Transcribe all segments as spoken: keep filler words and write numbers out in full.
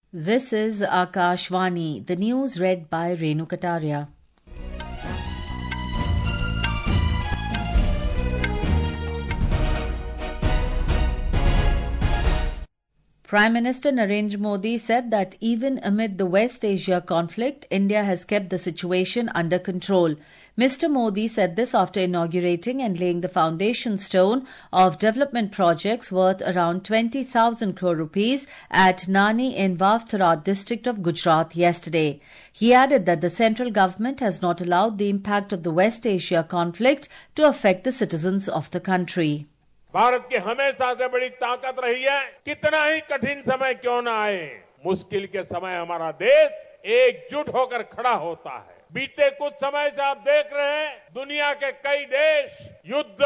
This is Akashvani, the news read by Renu Kataria. Prime Minister Narendra Modi said that even amid the West Asia conflict, India has kept the situation under control. Mister Modi said this after inaugurating and laying the foundation stone of development projects worth around twenty thousand crore rupees at Nani in Vavtara district of Gujarat yesterday. He added that the central government has not allowed the impact of the West Asia conflict to affect the citizens of the country. Bharat की हमेशा से बड़ी ताकत रही है, कितना ही कठिन समय क्यों न आए, मुश्किल के समय हमारा देश एकजुट होकर खड़ा होता है। बीते कुछ समय से आप देख रहे हैं, दुनिया के कई देश युद्ध,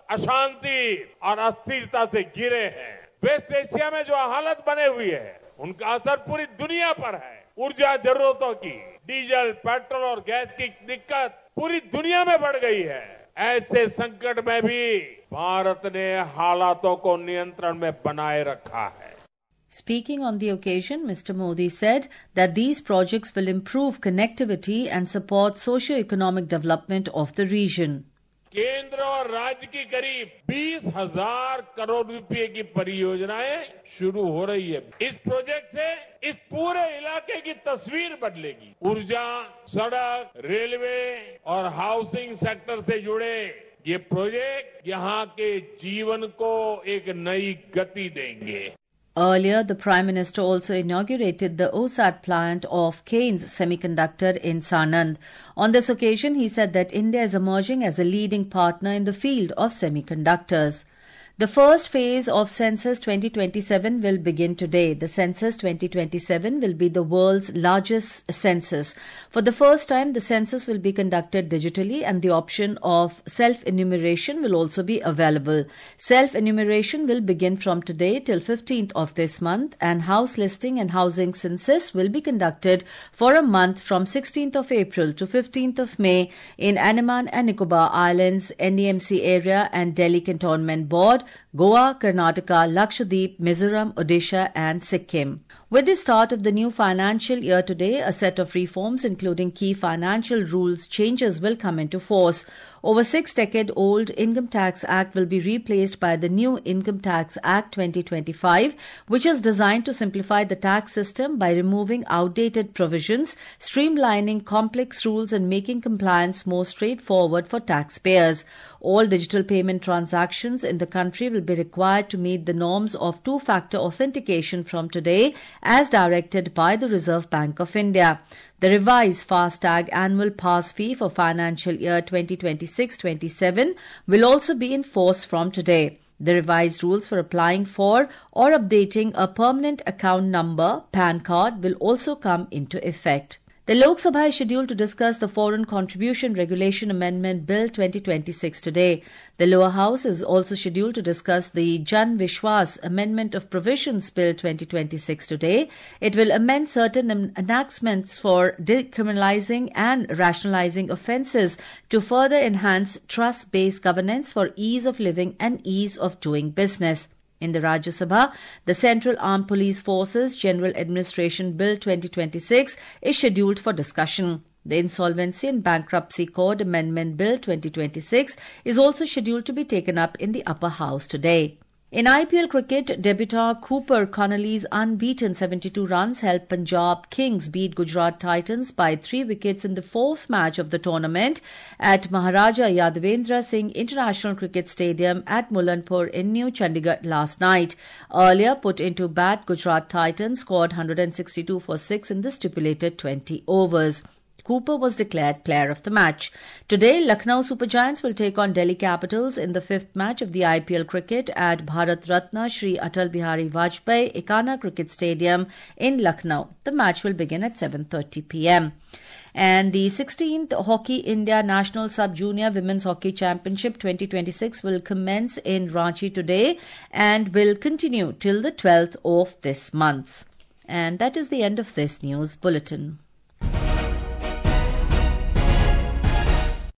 अशांति और अस्थिरता से घिरे हैं। वेस्ट एशिया में जो हालत बने हुई है, उनका असर पूरी दुनिया पर है। ऊर्जा जरूरतों की, डीजल, पेट्रोल और गैस की दिक्कत पूरी दुनिया में बढ़ गई है। ऐसे संकट में भी भारत ने हालातों को नियंत्रण में बनाए रखा है। Speaking on the occasion, Mister Modi said that these projects will improve connectivity and support socio-economic development of the region. केंद्र और राज्य की करीब बीस हजार करोड़ रुपए की परियोजनाएं शुरू हो रही है। इस प्रोजेक्ट से इस पूरे इलाके की तस्वीर बदलेगी। ऊर्जा, सड़क, रेलवे और हाउसिंग सेक्टर से जुड़े ये प्रोजेक्ट यहाँ के जीवन को एक नई गति देंगे। Earlier, the Prime Minister also inaugurated the O S A T plant of Kaynes Semiconductor in Sanand. On this occasion, he said that India is emerging as a leading partner in the field of semiconductors. The first phase of Census twenty twenty-seven will begin today. The Census twenty twenty-seven will be the world's largest census. For the first time, the census will be conducted digitally and the option of self-enumeration will also be available. Self-enumeration will begin from today till fifteenth of this month, and house listing and housing census will be conducted for a month from sixteenth of April to fifteenth of May in Andaman and Nicobar Islands, N D M C area and Delhi Cantonment Board, Goa, Karnataka, Lakshadweep, Mizoram, Odisha and Sikkim. With the start of the new financial year today, a set of reforms including key financial rules changes will come into force. Over six-decade-old Income Tax Act will be replaced by the new Income Tax Act twenty twenty-five, which is designed to simplify the tax system by removing outdated provisions, streamlining complex rules and making compliance more straightforward for taxpayers. All digital payment transactions in the country will be required to meet the norms of two-factor authentication from today, as directed by the Reserve Bank of India. The revised FASTag annual pass fee for financial year twenty twenty-six twenty-seven will also be in force from today. The revised rules for applying for or updating a permanent account number, PAN card, will also come into effect. The Lok Sabha is scheduled to discuss the Foreign Contribution Regulation Amendment Bill twenty twenty-six today. The lower house is also scheduled to discuss the Jan Vishwas Amendment of Provisions Bill twenty twenty-six today. It will amend certain enactments for decriminalizing and rationalizing offences to further enhance trust-based governance for ease of living and ease of doing business. In the Rajya Sabha, the Central Armed Police Forces General Administration Bill twenty twenty-six is scheduled for discussion. The Insolvency and Bankruptcy Code Amendment Bill twenty twenty-six is also scheduled to be taken up in the upper house today. In I P L cricket, debutant Cooper Connolly's unbeaten seventy-two runs helped Punjab Kings beat Gujarat Titans by three wickets in the fourth match of the tournament at Maharaja Yadavendra Singh International Cricket Stadium at Mulanpur in New Chandigarh last night. Earlier put into bat, Gujarat Titans scored one hundred sixty-two for six in the stipulated twenty overs. Cooper was declared player of the match. Today, Lucknow Super Giants will take on Delhi Capitals in the fifth match of the I P L cricket at Bharat Ratna Shri Atal Bihari Vajpayee Ekana Cricket Stadium in Lucknow. The match will begin at seven thirty p m And the sixteenth Hockey India National Sub-Junior Women's Hockey Championship twenty twenty-six will commence in Ranchi today and will continue till the twelfth of this month. And that is the end of this news bulletin.